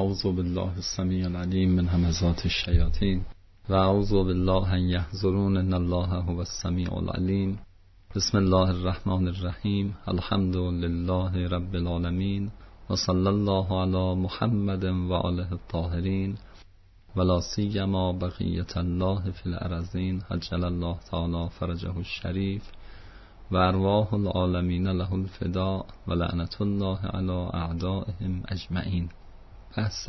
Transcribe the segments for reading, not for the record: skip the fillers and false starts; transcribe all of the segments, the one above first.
اعوذ بالله السمیع العلیم من همزات الشیاطین و اعوذ بالله ان یحضرون ان الله هو السمیع العلیم. بسم الله الرحمن الرحیم. الحمد لله رب العالمین و صلی الله علی محمد و آله الطاهرین ولا سیما بقیة الله فی الارضین عجل الله تعالی فرجه الشریف و ارواح العالمین له الفداء و لعنت الله علی اعدائهم اجمعین. بحث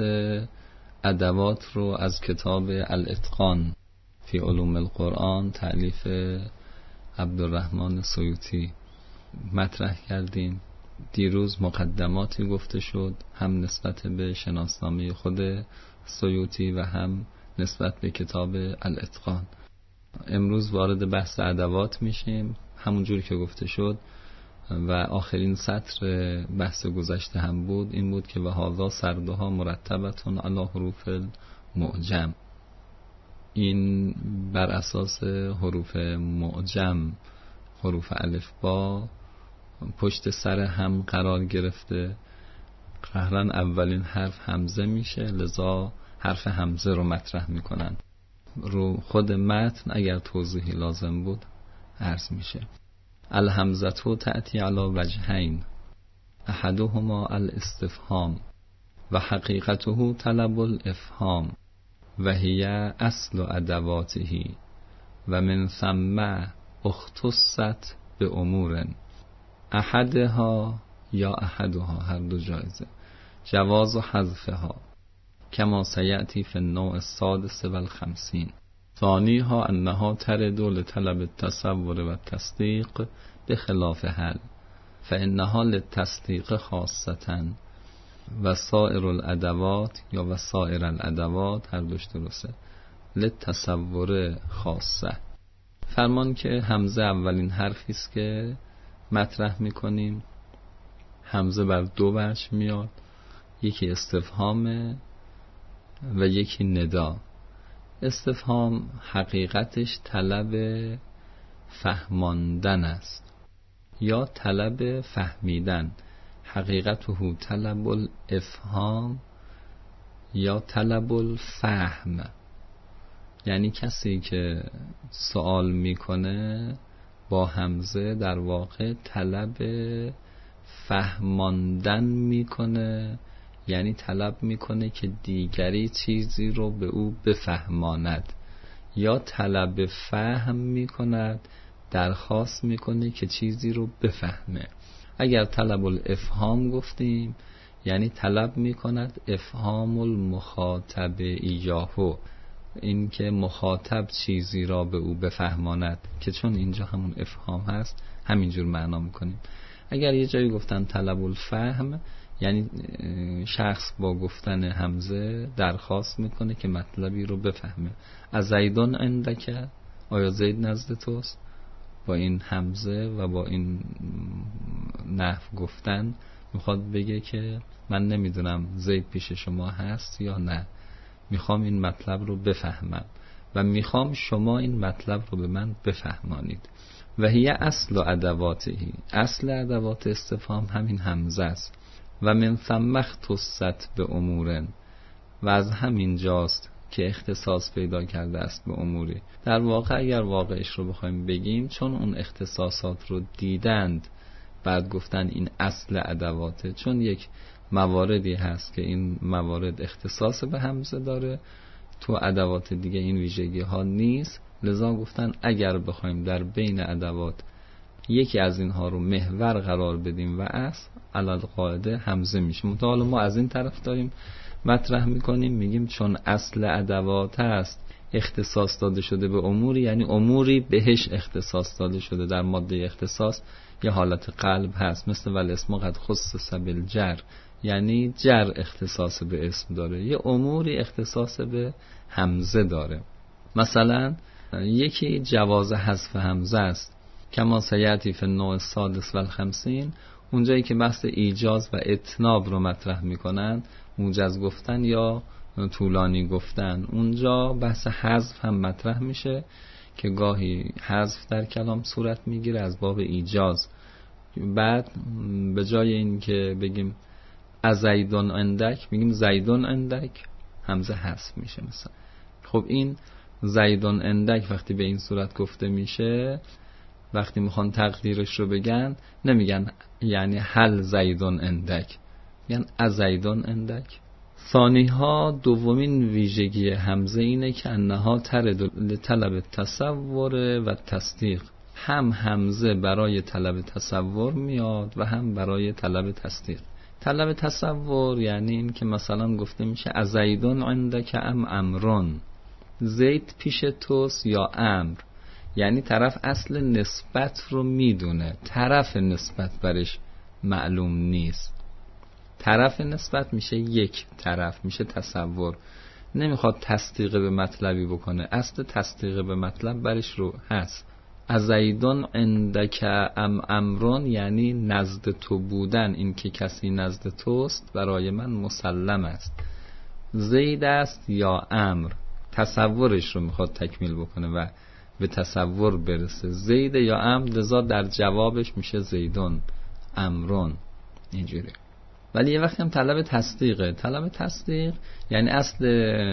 ادوات رو از کتاب الاتقان فی علوم القرآن تألیف عبدالرحمن سیوطی مطرح کردیم. دیروز مقدماتی گفته شد، هم نسبت به شناسنامه خود سیوطی و هم نسبت به کتاب الاتقان. امروز وارد بحث ادوات میشیم همونجوری که گفته شد و آخرین سطر بحث گذشته هم بود این بود که و هذا سردها مرتبتون علی حروف معجم. این بر اساس حروف معجم، حروف الف با پشت سر هم قرار گرفته. قهرن اولین حرف همزه میشه، لذا حرف همزه رو مطرح میکنن. رو خود متن اگر توضیحی لازم بود عرض میشه. الهمزتو تأتی علی وجهین احدهما الاستفهام و حقیقته طلب الافهام و هی اصل ادواته و من ثم اختصت به امور احدها یا احدها، هر دو جایزه، جواز و حذفها کما سیأتی فی النوع السادس و الخمسین. ثانیها انها ترد لطلب التصور و التصدیق بخلاف حل فانها للتصدیق خاصتا و سائر الادوات یا و سائر الادوات، هر دوش درسته، للتصور خاصه. فرمان که همزه اولین حرفی است که مطرح میکنیم. همزه بر دو وجه میاد، یکی استفهامه و یکی ندا. استفهام حقیقتش طلب فهماندن است یا طلب فهمیدن. حقیقته طلب الافهام یا طلب الفهم، یعنی کسی که سوال میکنه با همزه در واقع طلب فهماندن میکنه، یعنی طلب میکنه که دیگری چیزی رو به او بفهماند، یا طلب فهم میکند، درخواست میکنه که چیزی رو بفهمه. اگر طلب الافهام گفتیم یعنی طلب میکند افهام المخاطب ایاهو، این که مخاطب چیزی را به او بفهماند، که چون اینجا همون افهام هست همینجور معنا میکنیم. اگر یه جایی گفتن طلب الفهم یعنی شخص با گفتن همزه درخواست میکنه که مطلبی رو بفهمه. از زیدون عندک، آیا زید نزد توست؟ با این همزه و با این نحو گفتن میخواد بگه که من نمیدونم زید پیش شما هست یا نه، میخوام این مطلب رو بفهمم و میخوام شما این مطلب رو به من بفهمانید. و هی اصل ادواتهی، اصل ادوات استفهام همین همزه است. و من ثم اختصت به امورن، و از همین جاست که اختصاص پیدا کرده است به اموری. در واقع اگر واقعش رو بخوایم بگیم، چون اون اختصاصات رو دیدند بعد گفتن این اصل ادواته، چون یک مواردی هست که این موارد اختصاص به همزه داره، تو ادوات دیگه این ویژگی ها نیست، لذا گفتن اگر بخوایم در بین ادوات یکی از اینها رو محور قرار بدیم و اصل، علل قاعده همزه میشه. مطالعه ما از این طرف داریم مطرح میکنیم، میگیم چون اصل ادوات هست اختصاص داده شده به اموری، یعنی اموری بهش اختصاص داده شده. در ماده اختصاص یه حالت قلب هست، مثل والاسم قد خصص بالجر، یعنی جر اختصاص به اسم داره، یه اموری اختصاص به همزه داره. مثلا یکی جواز حذف همزه است، کما سیأتی فی النوع السادس و الخمسین، اونجایی که بحث ایجاز و اتناب رو مطرح میکنن، موجز گفتن یا طولانی گفتن، اونجا بحث حذف هم مطرح میشه که گاهی حذف در کلام صورت میگیره از باب ایجاز. بعد به جای این که بگیم ازیدون عندک میگیم زیدون عندک، همزه حذف میشه مثلا. خب این زیدون عندک وقتی به این صورت گفته میشه، وقتی میخوان تقدیرش رو بگن نمیگن یعنی هل زیدون عندک، میگن ازیدون عندک. ثانی ها دومین ویژگی همزه اینه که انها ترد لطلب تصور و تصدیق، هم همزه برای طلب تصور میاد و هم برای طلب تصدیق. طلب تصور یعنی این که مثلا گفته میشه ازیدون عندک ام امرون، زید پیش توست یا امر، یعنی طرف اصل نسبت رو میدونه، طرف نسبت برش معلوم نیست. طرف نسبت میشه یک طرف، میشه تصور، نمیخواد تصدیق به مطلبی بکنه، اصل تصدیق به مطلب برش رو هست. ازیدون عندک ام امرون یعنی نزد تو بودن، این که کسی نزد توست برای من مسلم است. زید است یا امر، تصورش رو میخواد تکمیل بکنه و به تصور برسه. زید یا امر، لذا در جوابش میشه زیدون امرون، اینجوری. ولی یه وقتی هم طلب تصدیقه. طلب تصدیق یعنی اصل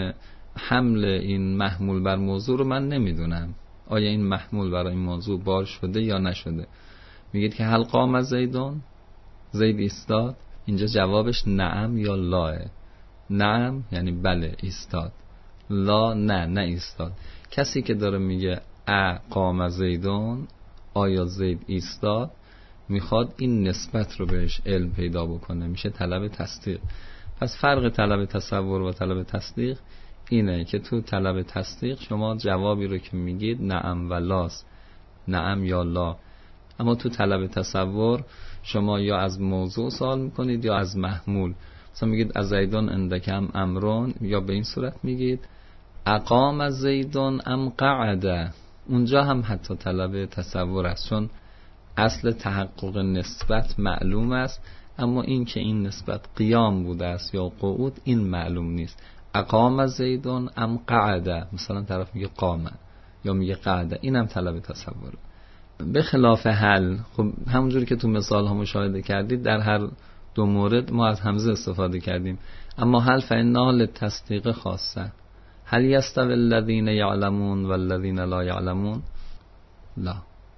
حمل این محمول بر موضوع رو من نمیدونم، آیا این محمول برای این موضوع بار شده یا نشده. میگید که هل قام زیدون، زید ایستاد، اینجا جوابش نعم یا لاه. نعم یعنی بله ایستاد، لا نه ایستاد. کسی که داره میگه قام زیدون، آیا زید ایستاد، میخواد این نسبت رو بهش علم پیدا بکنه، میشه طلب تصدیق. پس فرق طلب تصور و طلب تصدیق اینه که تو طلب تصدیق شما جوابی رو که میگید نعم و لاست، نعم یا لا. اما تو طلب تصور شما یا از موضوع سوال میکنید یا از محمول. مثلا میگید از زیدون عندکم امرون، یا به این صورت میگید اقام از زیدون ام قعده، اونجا هم حتی طلب تصور است، چون اصل تحقق نسبت معلوم است، اما این که این نسبت قیام بوده است یا قعود این معلوم نیست. اقام زیدون ام قعده، مثلا طرف میگه قامه یا میگه قعده، این هم طلب تصور. به خلاف هل، خب همونجوری که تو مثال ها مشاهده کردید در هر دو مورد ما از همزه استفاده کردیم، اما هل فإنها للتصدیق خاصه. هل یستوی الذین یعلمون والذین لا یعلمون، لا.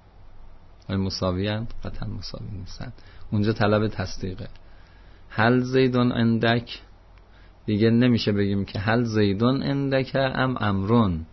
آیا مساویان؟ قطعا مساوی نیستن، اونجا طلب تصدیقه. هل زیدون عندک، دیگه نمیشه بگیم که هل زیدون عندک ام امرون،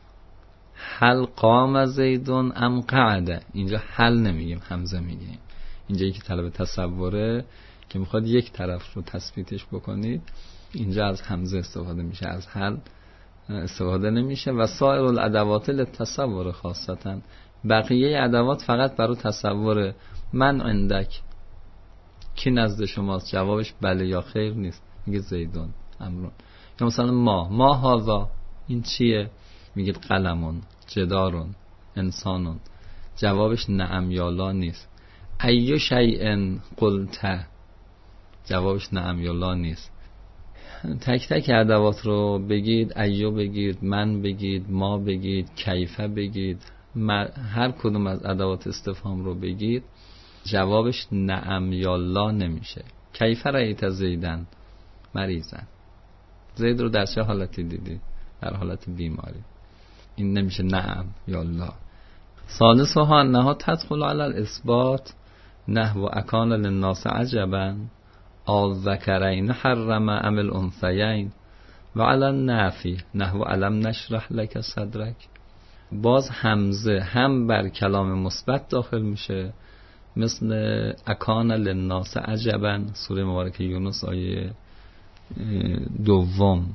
هل قام زیدون ام قعده، اینجا هل نمیگیم، همزه میگیم. اینجا یکی طلب تصوره که میخواد یک طرف رو تثبیتش بکنید، اینجا از همزه استفاده میشه، از هل استفاده نمیشه. و سایر الادوات للتصور خاصتا، بقیه ادوات فقط برای تصور. من عندک، کی نزد شماست، جوابش بله یا خیر نیست، میگه زیدون امرون. یا مثلا ما هذا، این چیه، میگید قلمون، جدارون، انسانون، جوابش نعم یا لا نیست. ای شیء قلت، جوابش نعم یا لا نیست. تک تک ادوات رو بگید، ایو بگید، من بگید، ما بگید، کیفه بگید، هر کدوم از ادوات استفهام رو بگید، جوابش نعم یا لا نمیشه. کیفه رأیت زیدن مریضن، زید رو در چه حالتی دیدی؟ در حالت بیماری. این نمیشه نعم یا لا. ثالثها انها تدخل علی الاثبات نحو اکان للناس عجبا الذکرین حرم ام الانثیین و علی النفی نحو الم نشرح لک صدرک. باز همزه هم بر کلام مثبت داخل میشه، مثل اکان للناس عجبا، سوره مبارکه یونس آیه 2،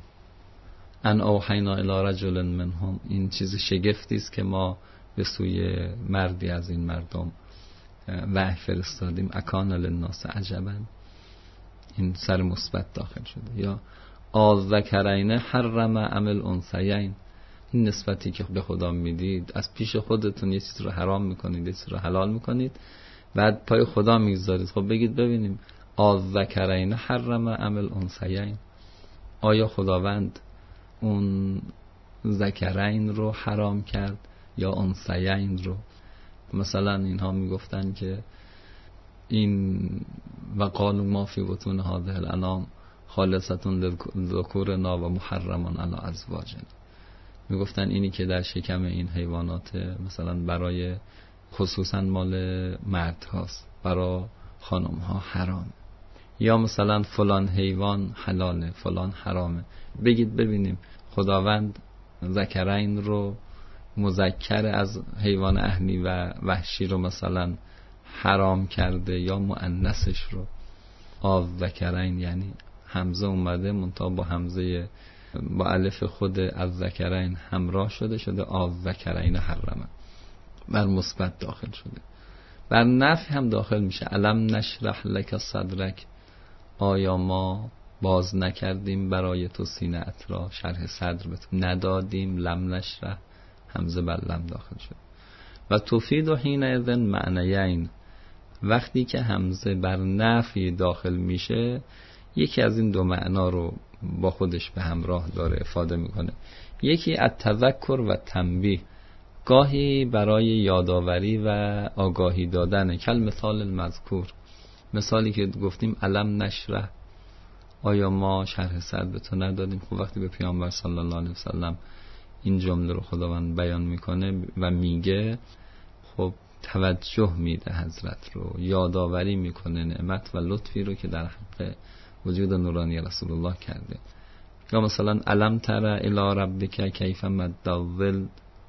ان اوحینا الی رجل منهم، این چیز شگفتی است که ما به سوی مردی از این مردم وحی فرستادیم. اکان للناس عجبا، این سر مثبت داخل شده. یا الذکرین حرم ام الانثیین، این نسبتی که به خدا میدید، از پیش خودتون یه چیز رو حرام میکنید، یه چیز رو حلال میکنید، بعد پای خدا میگذارید. خب بگید ببینیم الذکرین حرم ام الانثیین، آیا خداوند اون ذکرین رو حرام کرد یا انثیین رو؟ مثلا اینها میگفتن که این و قالوا ما فی بطون هذه الانام خالصة لذکورنا و محرم علی ازواجنا. میگفتن اینی که در شکم این حیوانات مثلا برای خصوصا مال مرد هاست، برای خانم ها حرام، یا مثلا فلان حیوان حلاله فلان حرامه. بگید ببینیم خداوند ذکرین رو مذکر از حیوان اهلی و وحشی رو مثلا حرام کرده یا مؤنثش رو آذ ذکرین، یعنی همزه اومده منتها با همزه با الف خود از ذکرین همراه شده آذ ذکرین حرمه، بر مثبت داخل شده. بر نفی هم داخل میشه الم نشرح لک صدرک، آیا ما باز نکردیم برای تو سینه‌ات را، شرح صدر بهتون ندادیم، لم نشرح همزه بر لم داخل شد. و تفید و حین اذن معنیین، وقتی که همزه بر نفی داخل میشه یکی از این دو معنا رو با خودش به همراه داره افاده میکنه. یکی التذکر و تنبیه، گاهی برای یادآوری و آگاهی دادن، کل مثال المذکور، مثالی که گفتیم الم نشرح، آیا ما شرح صدر به تو ندادیم. خب وقتی به پیامبر صلی الله علیه وسلم این جمله رو خداوند بیان میکنه و میگه، خب توجه میده حضرت رو، یادآوری میکنه نعمت و لطفی رو که در حق وجود نورانی رسول الله کرده. یا مثلا الم تر الی ربک کیف مد الظل،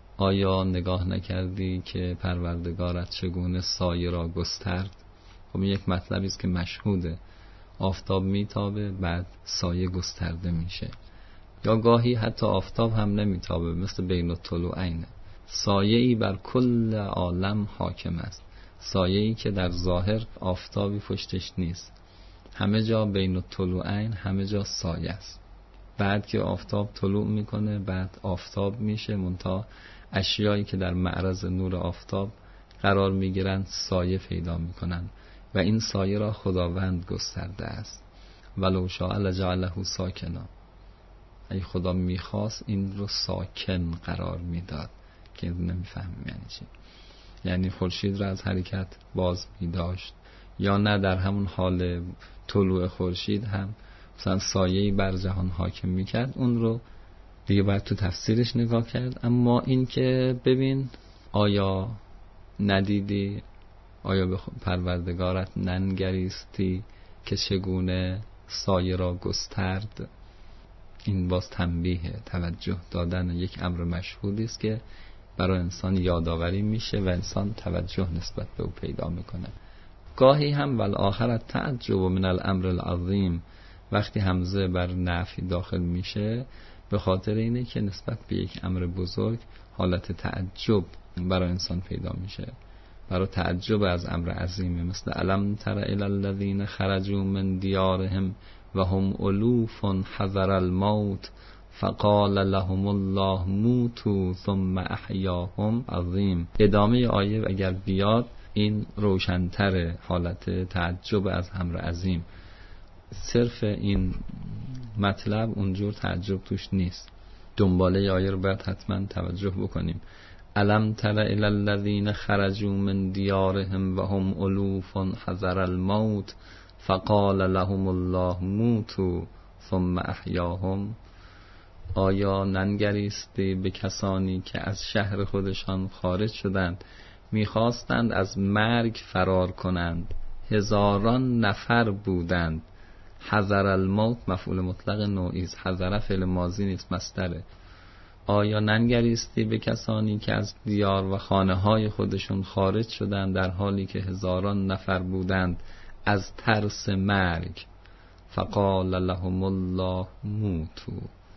آیا نگاه نکردی که پروردگارت چگونه سایه را گسترد. خب این یک مطلبی است که مشهوده، آفتاب میتابه بعد سایه گسترده میشه، یا گاهی حتی آفتاب هم نمیتابه، مثل بین الطلوعین، سایه‌ای بر کل عالم حاکم است، سایه‌ای که در ظاهر آفتابی پشتش نیست، همه جا بین الطلوعین، همه جا سایه است. بعد که آفتاب طلوع میکنه بعد آفتاب میشه، منتها اشیایی که در معرض نور آفتاب قرار میگیرن سایه پیدا میکنن و این سایه را خداوند گسترده است. ولو شاء لجعله ساکنا، ای خدا میخواست این رو ساکن قرار میداد، که نمیفهمیم یعنی چی. یعنی خورشید را از حرکت باز میداشت، یا نه در همون حال طلوع خورشید هم مثلا سایه‌ای بر جهان حاکم میکرد. اون رو دیگه باید تو تفسیرش نگاه کرد. اما این که ببین آیا ندیدی، آیا به پروردگارت ننگریستی که چگونه سایه را گسترد، این باز تنبیه، توجه دادن یک امر مشهودی است که برای انسان یادآوری میشه و انسان توجه نسبت به او پیدا میکنه. گاهی هم والآخرت تعجب من الامر العظیم، وقتی همزه بر نفی داخل میشه به خاطر اینه که نسبت به یک امر بزرگ حالت تعجب برای انسان پیدا میشه، برای تعجب از امر عظیمه. مثل الم تر الی الذین خرجوا من دیارهم و هم الوف حذر الموت فقال لهم الله موتوا ثم احیاهم عظیم. ادامه آیه اگر بیاد این روشن‌تر، حالت تعجب از امر عظیم. صرف این مطلب اونجور تعجب توش نیست. دنباله آیه رو باید حتما توجه بکنیم. الم تر الی الذین خرجوا من دیارهم و هم الوف حذر الموت فقال لهم الله موتوا ثم احیاهم. آیا ننگریستی به کسانی که از شهر خودشان خارج شدند، میخواستند از مرگ فرار کنند، هزاران نفر بودند. حذر الموت مفعول مطلق نوعی است، حذر فعل ماضی نیست مصدره. آیا ننگریستی به کسانی که از دیار و خانه های خودشون خارج شدند در حالی که هزاران نفر بودند از ترس مرگ. فقال لهم الله موتوا،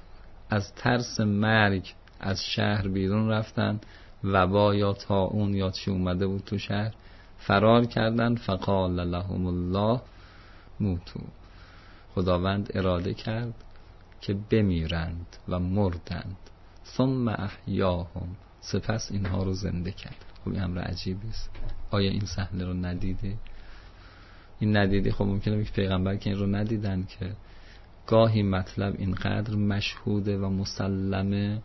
از ترس مرگ از شهر بیرون رفتن، وبا یا طاعون یا چی اومده بود تو شهر، فرار کردن. فقال لهم الله موتوا، خداوند اراده کرد که بمیرند و مردند. ثم احیاهم، سپس اینها رو زنده کرد. خب این امر عجیبی است. آیا این صحنه رو ندیده؟ این ندیده، خب ممکنه یک پیغمبر که این رو ندیدن، که گاهی مطلب اینقدر مشهوده و مسلمه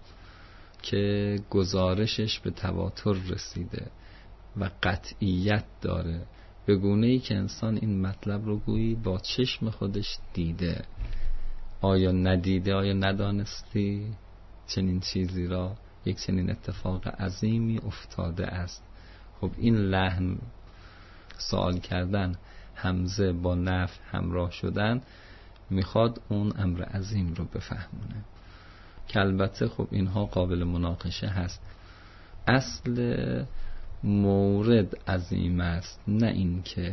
که گزارشش به تواتر رسیده و قطعیت داره به گونه‌ای که انسان این مطلب رو گویی با چشم خودش دیده. آیا ندیده؟ آیا ندانستی چنین چیزی را؟ یک چنین اتفاق عظیمی افتاده است. خب این لحن سوال کردن، همزه با نفی همراه شدن، میخواد اون امر عظیم رو بفهمونه که البته خب اینها قابل مناقشه هست. اصل مورد عظیم است، نه این که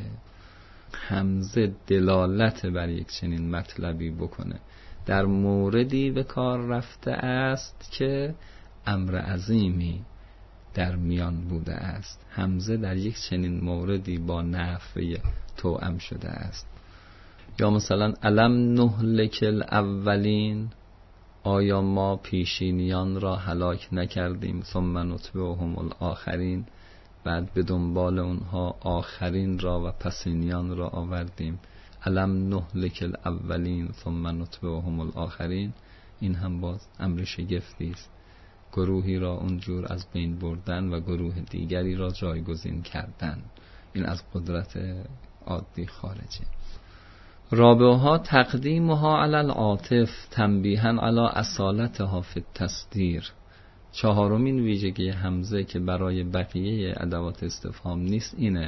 همزه دلالت بر یک چنین مطلبی بکنه. در موردی به کار رفته است که امر عظیمی در میان بوده است. همزه در یک چنین موردی با نفی توأم شده است. یا مثلا الم نهلک الاولین، آیا ما پیشینیان را هلاک نکردیم؟ ثم نتبعهم الاخرین، بعد به دنبال اونها آخرین را و پسینیان را آوردیم. الم نهلک الاولین ثم نتبعهم الاخرین، این هم باز امر شگفتی است. گروهی را اونجور از بین بردن و گروه دیگری را جایگزین کردن، این از قدرت عادی خارجه. رابعها تقدیمها علی العاطف تنبیها علی اصالتها فی التصدیر. چهارمین ویژگی همزه که برای بقیه ادوات استفهام نیست اینه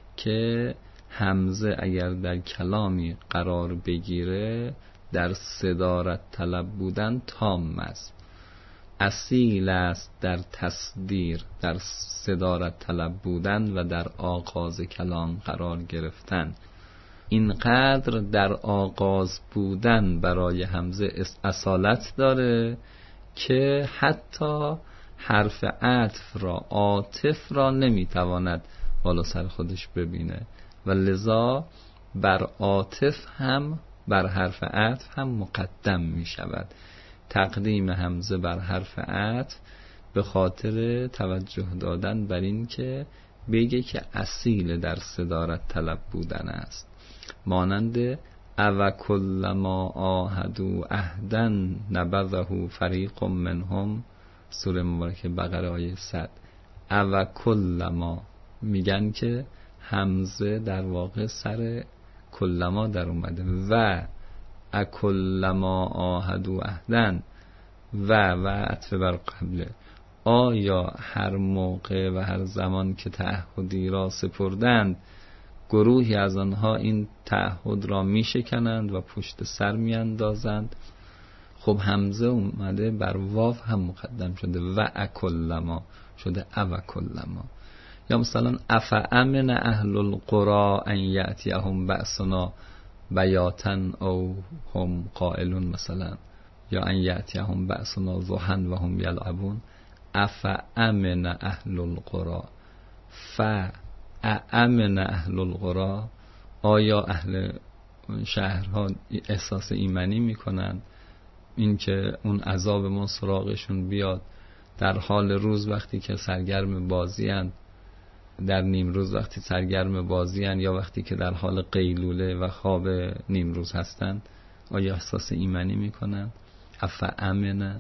که همزه اگر در کلامی قرار بگیره در صدارت طلب بودن تام است، اصیل است در تصدیر، در صدارت طلب بودن و در آغاز کلام قرار گرفتن. اینقدر در آغاز بودن برای همزه اصالت داره که حتی حرف عطف را، عاطف را نمیتواند بالا سر خودش ببینه و لذا بر عاطف هم بر حرف عطف هم مقدم می شود. تقدیم همزه بر حرف عطف به خاطر توجه دادن بر این که بگه که اصیل در صدارت طلب بودن است. مانند او کلما عاهدوا عهدا نبذه فریق منهم، سوره مبارکه بقره آیه 100. او کلما میگن که همزه در واقع سر کلما در اومده و اکلما عاهدوا عهدا و عطف بر قبله. آیا هر موقع و هر زمان که تعهدی را سپردند گروهی از آنها این تعهد را می شکنند و پشت سر می اندازند؟ خب همزه اومده بر واو هم مقدم شده و اکلما شده او کلما. یا مثلا افامن اهل القرى ان یأتیهم بأسنا بیاتا او هم قائلون، مثلا یا ان یأتیهم بأسنا ضحا و هم یلعبون. افامن اهل القرى، فامن اهل القرى، آیا اهل شهرها احساس ایمنی میکنن این که اون عذاب ما سراغشون بیاد در حال روز وقتی که سرگرم بازی هستند، در نیم روز وقتی سرگرم بازی هستند، یا وقتی که در حال قیلوله و خواب نیم روز هستند، آیا احساس ایمنی میکنن؟ افامن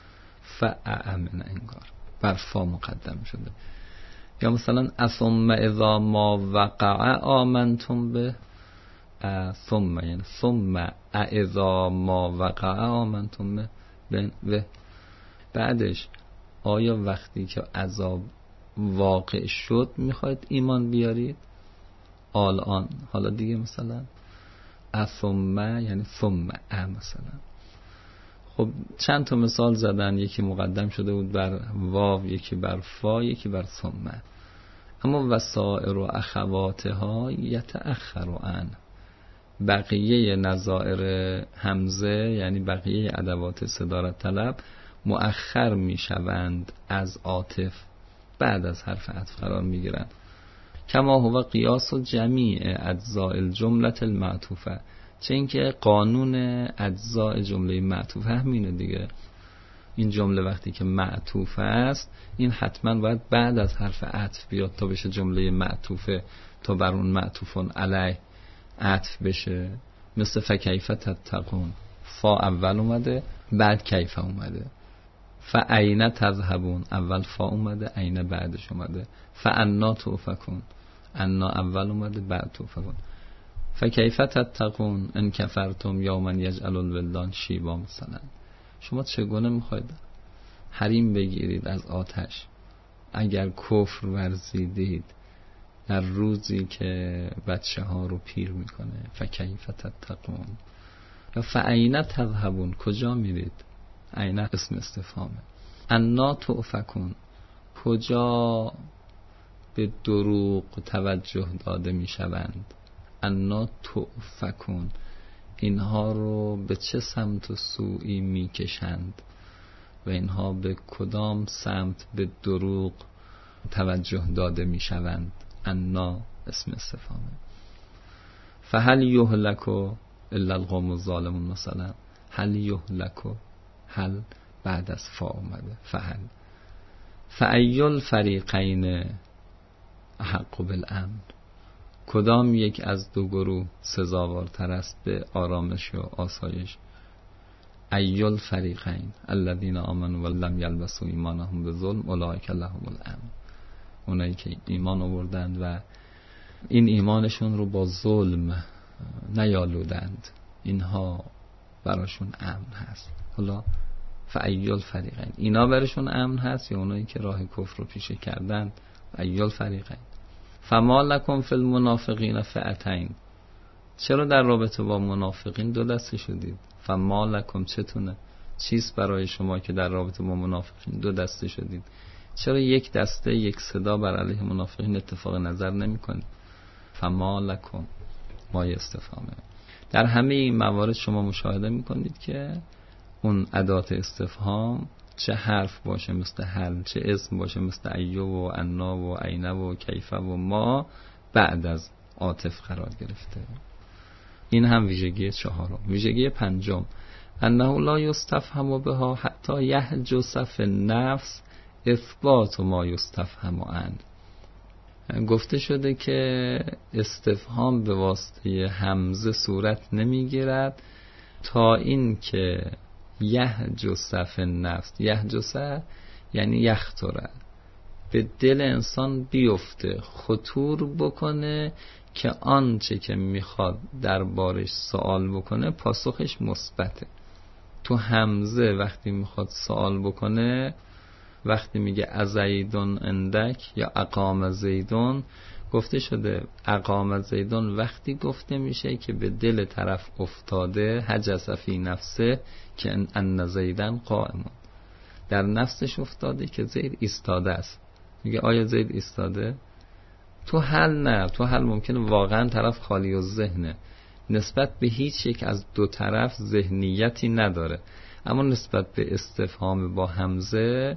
انگار بر فا مقدم شده. یا مثلا ثم اذا ما وقع آمنتم به، ثم یعنی ثم اذا ما وقع آمنتم به، بعدش آیا وقتی که عذاب واقع شد میخواید ایمان بیارید؟ الان حالا دیگه مثلا ثم یعنی ثم مثلا. خب چند تا مثال زدن، یکی مقدم شده بود بر واو، یکی بر فا، یکی بر ثم. اما وسائر و اخواتها یتأخر عن، بقیه نظائر همزه یعنی بقیه ادوات صدارت طلب مؤخر می شوند از عاطف، بعد از حرف عطف قرار می گیرند. کما هو قیاس جمیع اجزاء الجمله المعطوفه، چه اینکه قانون اجزاء جمله معطوفه همینه دیگه. این جمله وقتی که معطوفه است این حتما باید بعد از حرف عطف بیاد تا بشه جمله معطوفه، تا بر اون معطوفون علیه عطف بشه. مثل فکیف تتقون، فا اول اومده بعد کیف اومده. فاین تذهبون، اول فا اومده عین بعدش اومده. فانا توفکون، انا اول اومده بعد توفقون. فکیف تتقون ان کفرتم یوما یجعل الولدان شیبا مثلا. شما چگونه میخواید حریم بگیرید از آتش اگر کفر ورزیدید در روزی که بچه ها رو پیر میکنه؟ فکیف تتقون یا فاین تذهبون، کجا میرید؟ عین اسم استفهامه. انا توفکون، کجا به دروغ توجه داده میشوند؟ انا توفکون، اینها رو به چه سمت و سویی میکشند و اینها به کدام سمت به دروغ توجه داده میشوند؟ انا اسم استفهامه. فهل یهلکو الا القوم الظالمون مثلا. هل یهلکو، هل بعد از فا اومده. فهل فای الفریقین احق بالامن، کدام یک از دو گروه سزاوارتر است به آرامش و آسایش؟ ای الفریقین الذین آمنوا ولم یلبسوا ایمانهم بظلم اولئک لهم الامن، اونایی که ایمان آوردند و این ایمانشون رو با ظلم نیالودند، اینها براشون امن هست. حالا فای الفریقین، اینا براشون امن هست یا اونایی که راه کفر رو پیشه کردند؟ ای الفریقین. فما لکم فی المنافقین فئتین، چرا در رابطه با منافقین دو دسته شدید؟ فما لکم، چتونه، چیست برای شما که در رابطه با منافقین دو دسته شدید؟ چرا یک دسته یک صدا بر علیه منافقین اتفاق نظر نمی کنید؟ فما لکم مایه استفهامه. در همه این موارد شما مشاهده می کنید که اون ادات استفهام چه حرف باشه مثل هل، چه اسم باشه مثل ایو و انا و عینه و کیفه و ما، بعد از عاطف قرار گرفته. این هم ویژگی چهارم. ویژگی پنجم، انه لا یستفهم بها حتی یهجس فی النفس اثبات ما یستفهم عنه. گفته شده که استفهام به واسطه همزه صورت نمیگیرد تا این که یهجس فی النفس، یهجس یعنی یخطره، به دل انسان بیفته، خطور بکنه که آنچه که میخواد دربارش سوال بکنه پاسخش مثبته. تو همزه وقتی میخواد سوال بکنه، وقتی میگه ازیدون اندک یا اقام زیدون، گفته شده اقام زیدون وقتی گفته میشه که به دل طرف افتاده، حجس فی نفسه که ان زیدن قائمون، در نفسش افتاده که زید ایستاده است. میگه آیا زید ایستاده؟ تو حل نه، تو حل ممکنه واقعا طرف خالی و ذهنه، نسبت به هیچ یک از دو طرف ذهنیتی نداره، اما نسبت به استفهام با همزه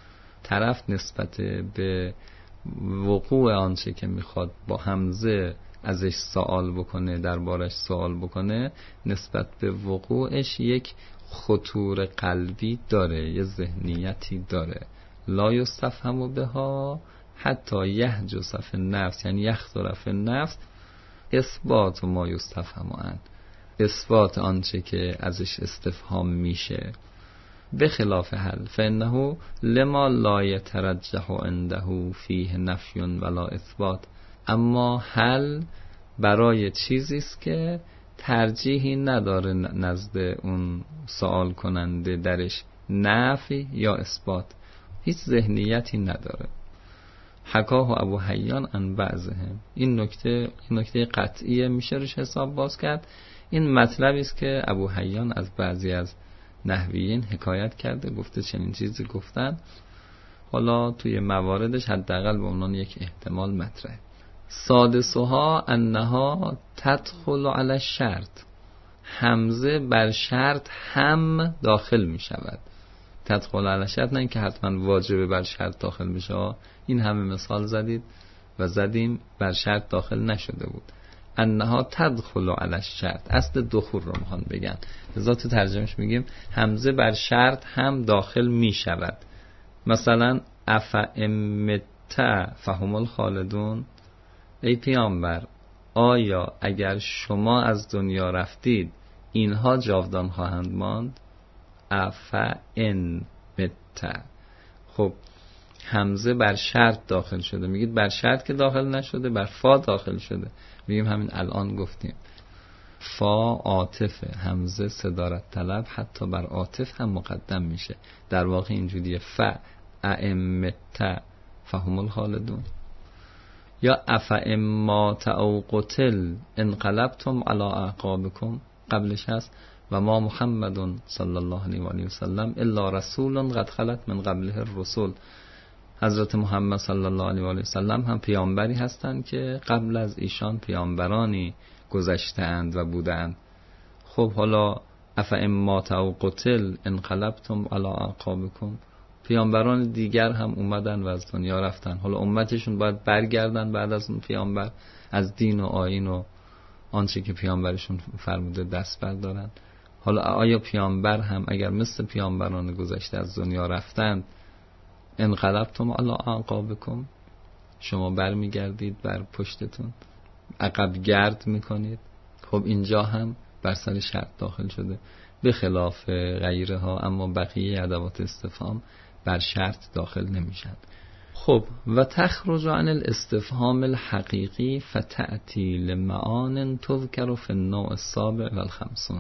طرف نسبت به وقوع آنچه که میخواد با همزه ازش سوال بکنه، دربارش سوال بکنه، نسبت به وقوعش یک خطور قلبی داره، یه ذهنیتی داره. لا یستفهم بها حتی یهجس فی النفس، یعنی یخطر فی النفس اثبات ما یستفهم عنه، اثبات آنچه که ازش استفهام میشه. به خلاف حل فانه لما لا یترجح عنده فیه نفی ولا اثبات، اما حل برای چیزی است که ترجیحی نداره نزد اون سوال کننده درش نفی یا اثبات، هیچ ذهنیتی نداره. حکاه ابو حیان عن بعضهم، این نکته قطعیه، میشه روش حساب باز کرد. این مطلبی است که ابو حیان از بعضی از نحویین حکایت کرده، گفته چنین چیزی گفتن. حالا توی مواردش حداقل به عنوان یک احتمال مطرحه. سادسها انها تدخل علی الشرط، همزه بر شرط هم داخل می شود. تدخل علی الشرط نه اینکه حتما واجبه بر شرط داخل میشه، این همه مثال زدید و زدیم بر شرط داخل نشده بود. انها تدخل علی الشرط، اصل دخول رو میخوان بگن، لذا تو ترجمهش میگیم همزه بر شرط هم داخل میشود. مثلا افامت فهم الخالدون، ای پیامبر آیا اگر شما از دنیا رفتید اینها جاودان خواهند ماند؟ افامت. خب همزه بر شرط داخل شده. میگید بر شرط که داخل نشده، بر فا داخل شده. میگیم همین الان گفتیم فا عاطفه، همزه صدارت طلب، حتی بر عاطف هم مقدم میشه. در واقع اینجوریه ائمت فهم الخالدون، یا افئمات او قتل انقلبتم علی اعقابکم، قبلش هست و ما محمد صلی الله علیه و آله و سلم الا رسول قد خلت من قبله الرسل. حضرت محمد صلی الله علیه و آله و سلم هم پیامبری هستند که قبل از ایشان پیامبرانی گذشته‌اند و بودند. خب حالا افئمات او قتل انقلبتم علی اعقابکم، پیامبران دیگر هم اومدن و از دنیا رفتن. حالا امتشون باید برگردن بعد از اون پیامبر، از دین و آیین و آنچه که پیامبرشون فرموده دست بردارن. حالا آیا پیامبر هم اگر مثل پیامبران گذشته از دنیا رفتند، انقلبتم علی اعقابکم، شما برمیگردید بر پشتتون، عقب گرد میکنید؟ خب اینجا هم بر سر شرط داخل شده، به خلاف غیره ها. اما بقیه ادوات استفهام بر شرط داخل نمیشن. خب و تخرج عن الاستفهام الحقیقی فتأتی لمعان تذکر فی النوع السابع والخمسون.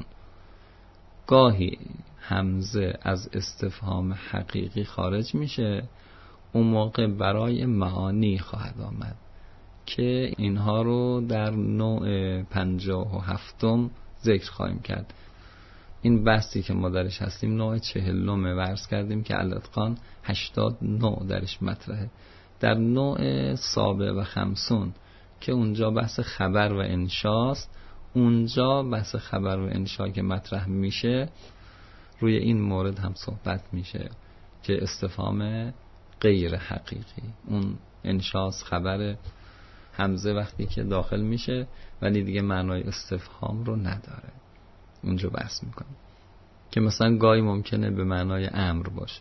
گاهی همزه از استفهام حقیقی خارج میشه، اون موقع برای معانی خواهد آمد که اینها رو در نوع 57 ذکر خواهیم کرد. این بحثی که ما درش هستیم نوع 40 و عرض کردیم که الاتقان 80 نوع درش مطرحه. در نوع سابع و خمسون که اونجا بحث خبر و انشاست، اونجا بحث خبر و انشا که مطرح میشه روی این مورد هم صحبت میشه که استفهام غیر حقیقی، اون انشاست خبر همزه وقتی که داخل میشه ولی دیگه معنای استفهام رو نداره، اونجا بحث میکنه. که مثلا گاهی ممکنه به معنای امر باشه،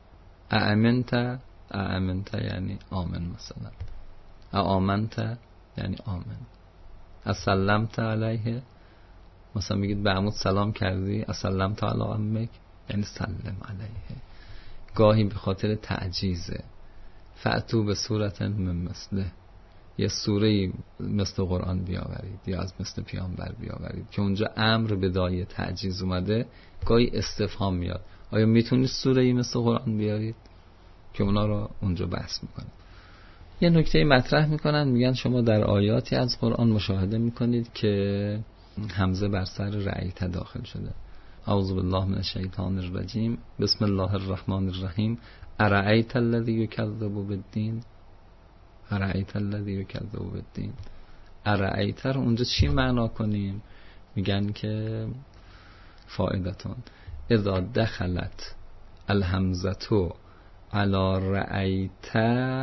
اامنت یعنی آمن، مثلا آمنت یعنی آمن، اسلمت علیه، مثلا میگید به عمود سلام کردی، اسلمت علی امک یعنی سلم علیه. گاهی به خاطر تعجیزه، فأتو به صورت من مثله، یه سوره‌ای مثل قرآن بیاورید یا از مثل پیامبر بیاورید، که اونجا امر به دایه تعجیز اومده. گاهی استفهام میاد، آیا میتونید سوره‌ای مثل قرآن بیارید، که اونا رو اونجا بحث میکنه. یه نکته مطرح میکنن، میگن شما در آیاتی از قرآن مشاهده میکنید که همزه بر سر رأیت داخل شده. اعوذ بالله من الشیطان الرجیم، بسم الله الرحمن الرحیم، ارأیت الذی یکذب بالدین، ارأیت الذی یکذب بالدین. ارأیت رو اونجا چی معنا کنیم؟ میگن که فائدتون اذا دخلت الهمزه علی رأیت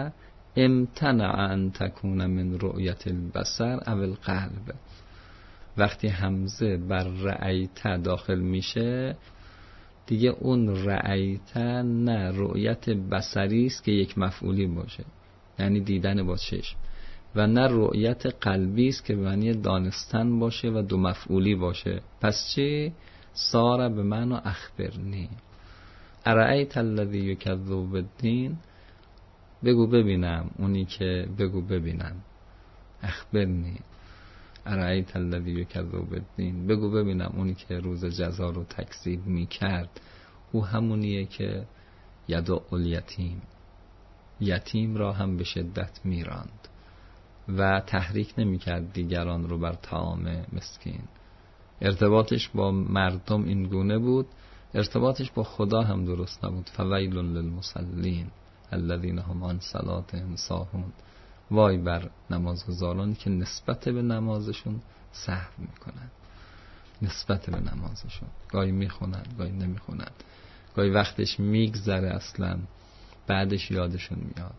امتنع ان تکون من رؤیت البصر او القلب. وقتی همزه بر رأیت داخل میشه دیگه اون رأیت نه رؤیت بصری است که یک مفعولی باشه، یعنی دیدن با چشم، و نه رؤیت قلبی است که به معنی دانستن باشه و دو مفعولی باشه. پس چی؟ ساره به معنی اخبرنی. ارأیت الذی یکذب بالدین، بگو ببینم، اونی که بگو ببینم، اخبرنی. ارأیت الذی یکذب بالدین، بگو ببینم اونی که روز جزا رو تکذیب میکرد، او همونیه که یدعو الیتیم، یتیم را هم به شدت میراند و تحریک نمیکرد دیگران رو بر طعام مسکین. ارتباطش با مردم این گونه بود، ارتباطش با خدا هم درست نبود. فویل للمصلین الذین هم عن صلاتهم ساهون. وای بر نمازگزارانی که نسبت به نمازشون سهو میکنن، نسبت به نمازشون گاهی میخونن گاهی نمیخونن، گاهی وقتش میگذره اصلا بعدش یادشون میاد.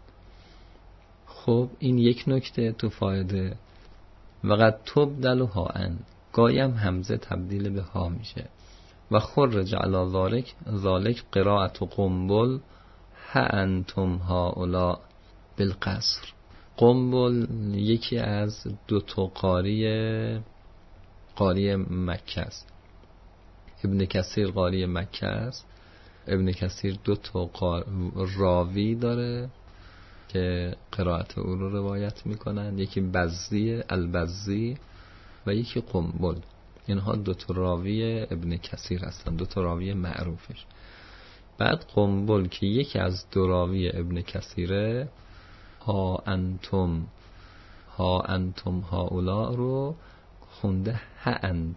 خب این یک نکته تو فایده. وقد تبدل ها ان، گاهی هم همزه تبدیل به ها میشه. و خرج علی ذالک قراءت قنبل ها انتم هؤلاء بالقصر. قنبل یکی از دو تا قاری مکه است. ابن کثیر قاری مکه است. ابن کثیر دو تا راوی داره که قرائت او رو روایت میکنن، یکی بزی البزی و یکی قنبل. اینها دو تا راوی ابن کثیر هستن، دو تا راوی معروفش. بعد قنبل که یکی از دو راوی ابن کثیره، ها انتم هؤلاء رو خونده ها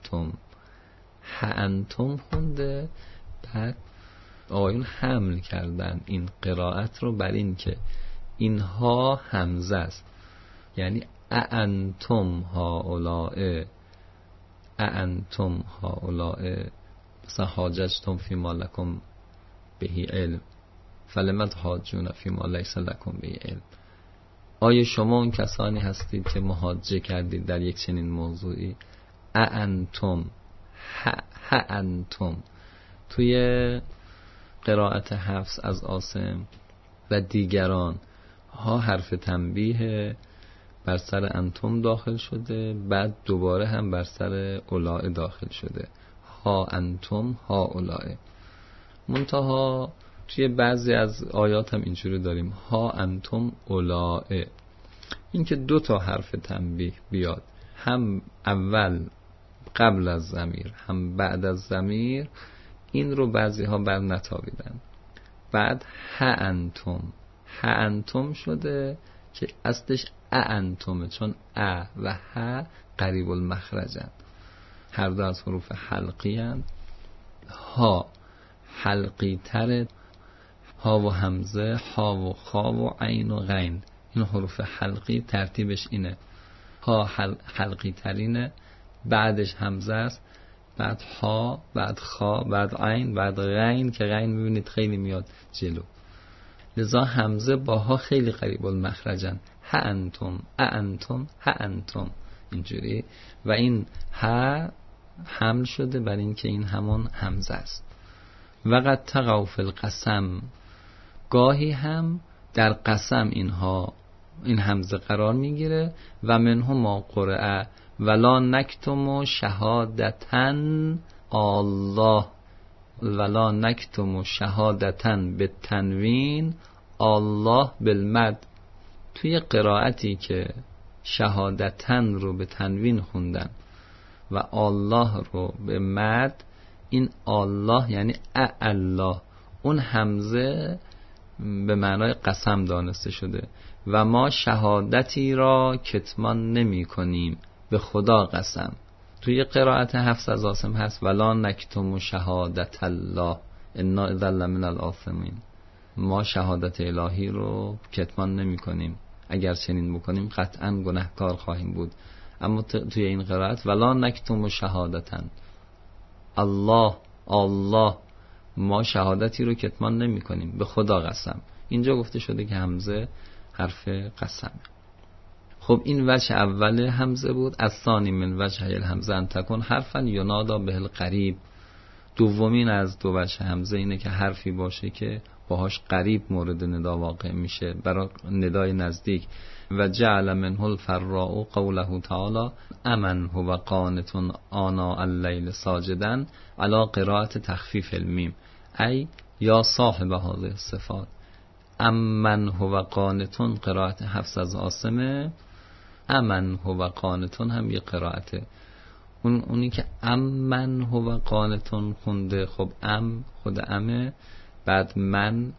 انتم خونده. بعد آقایون حمل کردن این قرائت رو بر این که اینها همزه است، یعنی انتم هؤلاء مثلا حاججتم فی ما لکم بهی علم فلم تحاجون فی ما لیس لکم بهی علم. آیا شما اون کسانی هستید که محاجه کردید در یک چنین موضوعی؟ انتم توی قرائت حفص از عاصم و دیگران ها حرف تنبیه بر سر انتم داخل شده، بعد دوباره هم بر سر اولائه داخل شده، ها انتم ها اولائه. منتها توی بعضی از آیات هم اینجوری داریم ها انتم اولائه. این که دو تا حرف تنبیه بیاد، هم اول قبل از ضمیر هم بعد از ضمیر، این رو بعضی ها بر نتابیدن. بعد ها انتم شده که اصلش انتمه، چون و ها قریب المخرجن، هر دو از حروف حلقی هن. ها حلقی تره، ها و همزه، ها و خا و عین و غین، این حروف حلقی ترتیبش اینه. ها حلقی ترینه، بعدش همزه است، بعد ها، بعد خا، بعد عین، بعد غین که غین میبینید خیلی میاد جلو، لذا همزه با ها خیلی قریب المخرجن. ها انتم اینجوری. و این ها حمل شده بر این که این همون همزه است. وقد تقوا فی القسم، گاهی هم در قسم اینها این همزه قرار میگیره. و منهم ما قرأ ولا نکتم شهادتن الله، ولا نکتم شهادتن به تنوین، الله بالمد. توی قرائتی که شهادتن رو به تنوین خوندن و الله رو به مد، این الله یعنی الله، اون همزه به معنای قسم دانسته شده. و ما شهادتی را کتمان نمی کنیم، به خدا قسم. توی قرائت حفص از عاصم هست ولا نکتم شهادت الله انا اذا لمن الآثمین، ما شهادت الهی رو کتمان نمی کنیم، اگر چنین بکنیم قطعا گناهکار خواهیم بود. اما توی این قرائت ولا نکتم شهادتن الله، ما شهادتی رو کتمان نمی کنیم، به خدا قسم. اینجا گفته شده که همزه حرف قسمه. خب این وجه اول همزه بود. از ثانی من وجه الهمزه ان تکن حرفا ینادا به القریب. دومین از دو وجه همزه اینه که حرفی باشه که باهاش قریب مورد ندا واقع میشه، برای ندای نزدیک. و جعل منه الفراء قوله تعالی امن هو قانت آناء اللیل ساجدا علی قرائت تخفیف المیم، ای یا صاحب هذه الصفات. امن هو قانتون قرائت حفص از عاصمه، امن هو قانتون هم یه قرائته. اونی که امن هو قانتون خونده، خب خود امه، بعد من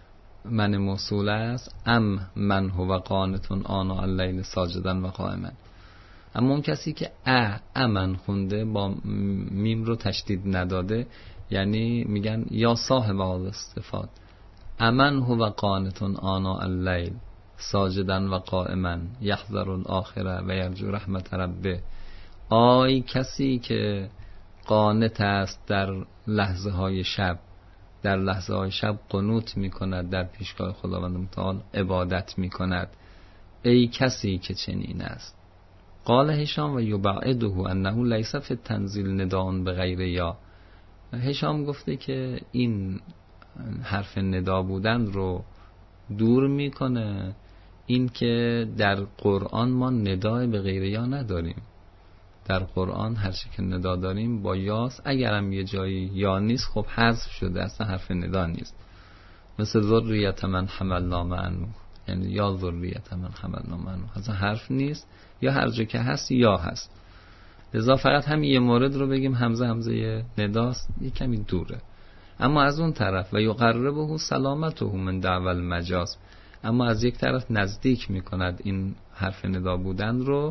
موصول است، من هو قانتون آناء اللیل ساجدا و قائما. اما اون کسی که امن خونده با میم رو تشدید نداده، یعنی میگن یا صاحب الصفات، امن هو قانتون آناء اللیل ساجدا و قائما یحذر الاخره و یرجو رحمت ربه. آی کسی که قانت است در لحظه های شب، در لحظه های شب قنوت می کند، در پیشگاه خداوند متعال عبادت می کند، ای کسی که چنین است. قال هشام و یبعده انه لیس فی التنزیل نداء بغیر یا. هشام گفته که این حرف ندا بودن رو دور میکنه، این که در قرآن ما ندای به غیر یا نداریم. در قرآن هر چی که ندا داریم با یاست، اگرم یه جایی یا نیست خب حذف شده، اصلا حرف ندا نیست. مثل ذریت من حملنا مع نوح، یعنی یا ذریت من حملنا معه، اصلا حرف نیست، یا هر جا که هست یا هست. لذا فقط همین یه مورد رو بگیم همزه نداست، یه کمی دوره. اما از اون طرف و یقربه سلامته من دعوی المجاز، اما از یک طرف نزدیک میکند این حرف ندا بودن رو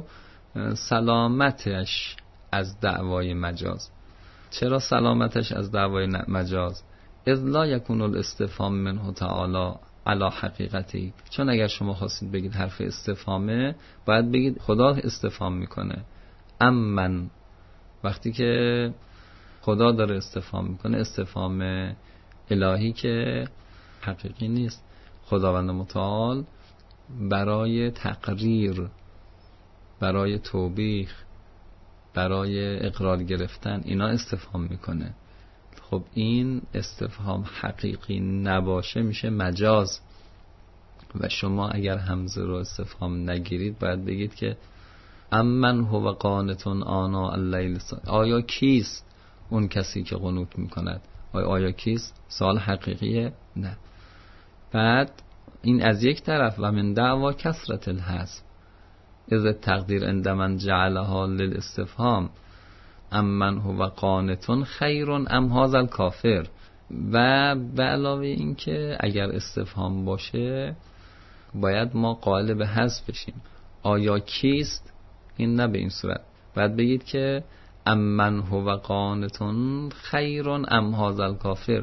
سلامتش از دعوای مجاز. چرا سلامتش از دعوای مجاز؟ اذ لا یکون الاستفهام منه تعالی علی حقیقتی، چون اگر شما خواستید بگید حرف استفهامه باید بگید خدا استفهام میکنه. امن وقتی که خدا داره استفهام میکنه، استفهام الهی که حقیقی نیست. خداوند متعال برای تقریر، برای توبیخ، برای اقرار گرفتن اینا استفهام میکنه. خب این استفهام حقیقی نباشه میشه مجاز، و شما اگر همزه رو استفهام نگیرید باید بگید که امن هو قانتون آنا اللیل، آیا کیست اون کسی که قنوت میکند؟ آیا کیست؟ سوال حقیقیه؟ نه. بعد این از یک طرف، و من دعوا کثرت الحذف از تقدیر عند من جعلها للاستفهام امن هو قانتون خیر ام هذا الکافر. و به علاوه این که اگر استفهام باشه باید ما قائل به حذف بشیم. آیا کیست؟ این نه به این صورت، باید بگید که امن هو قانتون خیر ام هذا الکافر،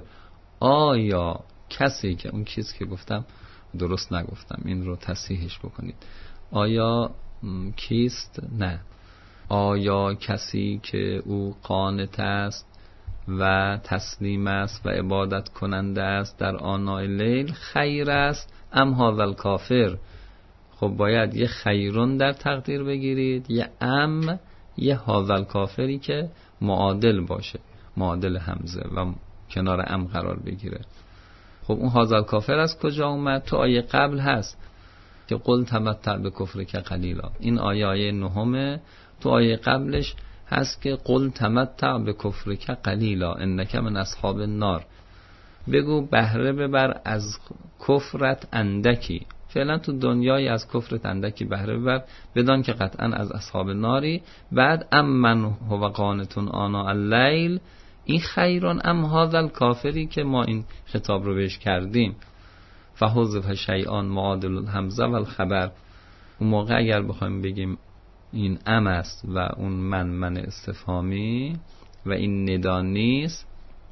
آیا کسی که اون چیز که گفتم درست نگفتم، این رو تصحیحش بکنید. آیا کیست؟ نه. آیا کسی که او قانت است و تسلیم است و عبادت کننده است در آنای لیل خیر است ام هذا الکافر؟ خب باید یه خیرون در تقدیر بگیرید، یه یه هذا الکافری که معادل باشه، معادل همزه و کنار ام قرار بگیره. خب اون هذا الکافر از کجا اومد؟ تو آیه قبل هست که قل تمتع بکفرک قلیلا. این آیه 9 تو آیه قبلش هست که قل تمتع بکفرک قلیلا انک من اصحاب النار. بگو بهره ببر از کفرت اندکی، فعلا تو دنیای از کفرت اندکی بهره ببر، بدان که قطعا از اصحاب ناری. بعد امن هو قانتون آنا اللیل، این خیرون ام هذا الکافری که ما این خطاب رو بهش کردیم. فحذف شیئان معادل الهمزه و الخبر. اون موقع اگر بخوایم بگیم این ام است و اون من استفهامی و این ندا نیست،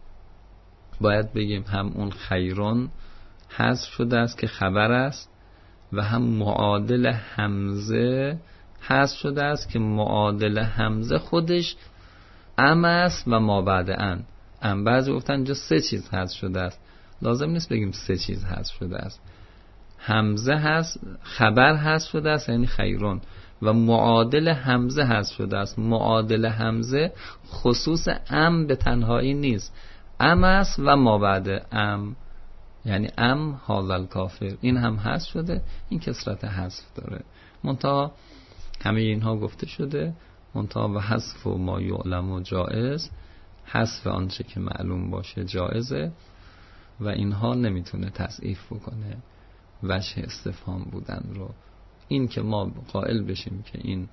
باید بگیم هم اون خیرون حذف شده است که خبر است و هم معادل همزه حذف شده است که معادل همزه خودش ام است و ما بعد ان. بعضی گفتن اینجا 3 چیز حذف شده است، لازم نیست بگیم 3 چیز حذف شده است. همزه هست، خبر حذف شده است یعنی خیرون، و معادل همزه حذف شده است. معادل همزه خصوص ام به تنهایی نیست، ام است و ما بعد ام، یعنی ام هذا الکافر، این هم حذف شده، این کثرت حذف داره. منتها همه اینها گفته شده، منتها و حذف و ما یعلم و جائز، حذف آنچه که معلوم باشه جائزه و اینها نمیتونه تضعیف بکنه وجه استفهام بودن رو. این که ما قائل بشیم که این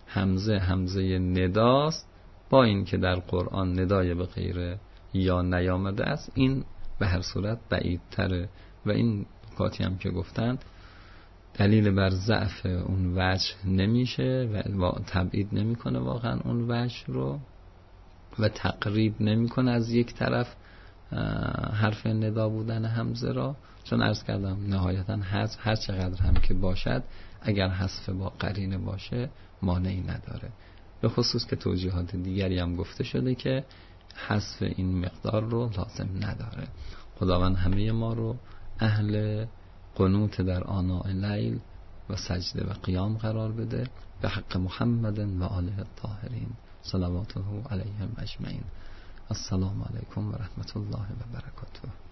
همزه نداست، با این که در قرآن ندای به غیر یا نیامده است، این به هر صورت بعیدتره و این نکاتی هم که گفتن دلیل بر ضعف اون وجه نمیشه و تبعید نمیکنه واقعا اون وجه رو و تقریب نمیکنه از یک طرف حرف ندا بودن همزه را، چون عرض کردم نهایتا حذف هر چقدر هم که باشد اگر حذف با قرینه باشه مانعی نداره. به خصوص که توجیهات دیگری هم گفته شده که حذف این مقدار رو لازم نداره. خداوند همه ما رو اهل قنوت در آناء اللیل و سجده و قیام قرار بده، به حق محمد و آله الطاهرین صلواته علیهم اجمعین. السلام علیکم و رحمت الله و برکاته.